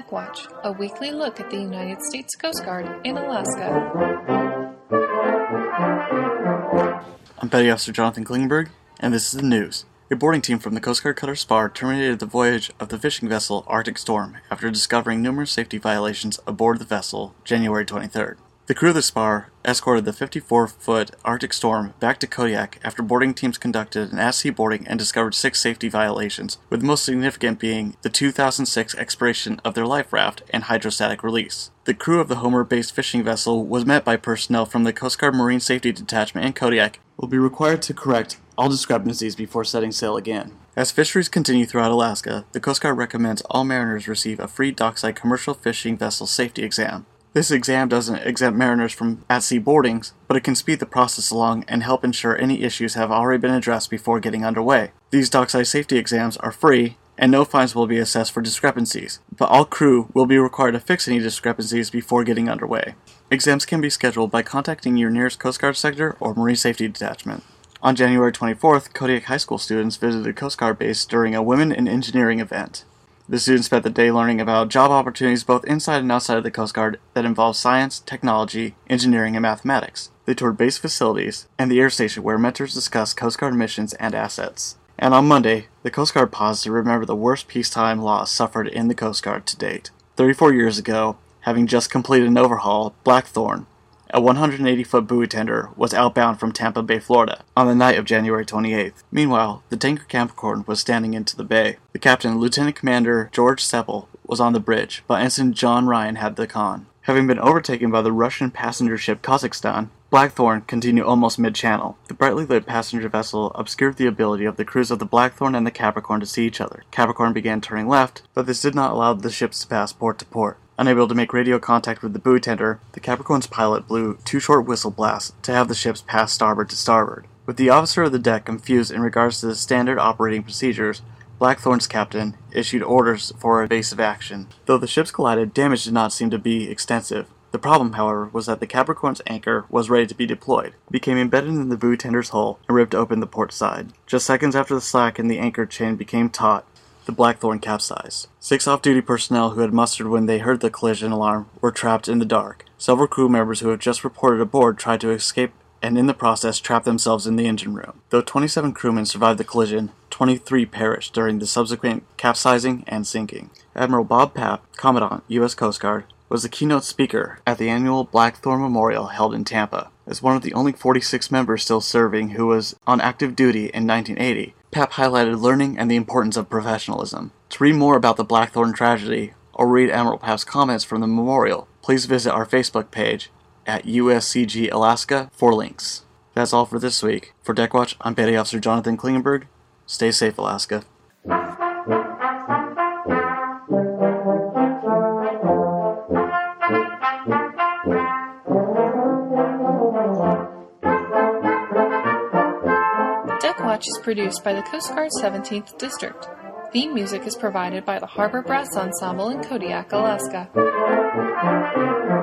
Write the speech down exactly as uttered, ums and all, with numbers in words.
Deck Watch, a weekly look at the United States Coast Guard in Alaska. I'm Petty Officer Jonathan Klingberg, and this is the news. A boarding team from the Coast Guard cutter Spar terminated the voyage of the fishing vessel Arctic Storm after discovering numerous safety violations aboard the vessel January twenty-third. The crew of the Spar escorted the fifty-four-foot Arctic Storm back to Kodiak after boarding teams conducted an at-sea boarding and discovered six safety violations, with the most significant being the two thousand six expiration of their life raft and hydrostatic release. The crew of the Homer-based fishing vessel was met by personnel from the Coast Guard Marine Safety Detachment in Kodiak will be required to correct all discrepancies before setting sail again. As fisheries continue throughout Alaska, the Coast Guard recommends all mariners receive a free dockside commercial fishing vessel safety exam. This exam doesn't exempt mariners from at-sea boardings, but it can speed the process along and help ensure any issues have already been addressed before getting underway. These dockside safety exams are free, and no fines will be assessed for discrepancies, but all crew will be required to fix any discrepancies before getting underway. Exams can be scheduled by contacting your nearest Coast Guard sector or Marine Safety Detachment. On January twenty-fourth, Kodiak High School students visited Coast Guard base during a Women in Engineering event. The students spent the day learning about job opportunities both inside and outside of the Coast Guard that involve science, technology, engineering, and mathematics. They toured base facilities and the air station where mentors discussed Coast Guard missions and assets. And on Monday, the Coast Guard paused to remember the worst peacetime loss suffered in the Coast Guard to date. thirty-four years ago, having just completed an overhaul, Blackthorn, a one hundred eighty-foot buoy tender, was outbound from Tampa Bay, Florida, on the night of January twenty-eighth. Meanwhile, the tanker Capricorn was standing into the bay. The captain, Lieutenant Commander George Seppel, was on the bridge, but Ensign John Ryan had the con. Having been overtaken by the Russian passenger ship Kazakhstan, Blackthorn continued almost mid-channel. The brightly lit passenger vessel obscured the ability of the crews of the Blackthorn and the Capricorn to see each other. Capricorn began turning left, but this did not allow the ships to pass port to port. Unable to make radio contact with the buoy tender, the Capricorn's pilot blew two short whistle blasts to have the ships pass starboard to starboard. With the officer of the deck confused in regards to the standard operating procedures, Blackthorn's captain issued orders for evasive action. Though the ships collided, damage did not seem to be extensive. The problem, however, was that the Capricorn's anchor was ready to be deployed. It became embedded in the buoy tender's hull and ripped open the port side. Just seconds after the slack in the anchor chain became taut, the Blackthorn capsized. Six off-duty personnel who had mustered when they heard the collision alarm were trapped in the dark. Several crew members who had just reported aboard tried to escape and in the process trapped themselves in the engine room. Though twenty-seven crewmen survived the collision, twenty-three perished during the subsequent capsizing and sinking. Admiral Bob Papp, Commandant, U S Coast Guard, was the keynote speaker at the annual Blackthorn Memorial held in Tampa. As one of the only forty-six members still serving who was on active duty in nineteen eighty, Papp highlighted learning and the importance of professionalism. To read more about the Blackthorn tragedy or read Admiral Papp's comments from the memorial, please visit our Facebook page at U S C G Alaska for links. That's all for this week. For Deck Watch, I'm Petty Officer Jonathan Klingenberg. Stay safe, Alaska. Deck Watch is produced by the Coast Guard seventeenth District. Theme music is provided by the Harbor Brass Ensemble in Kodiak, Alaska.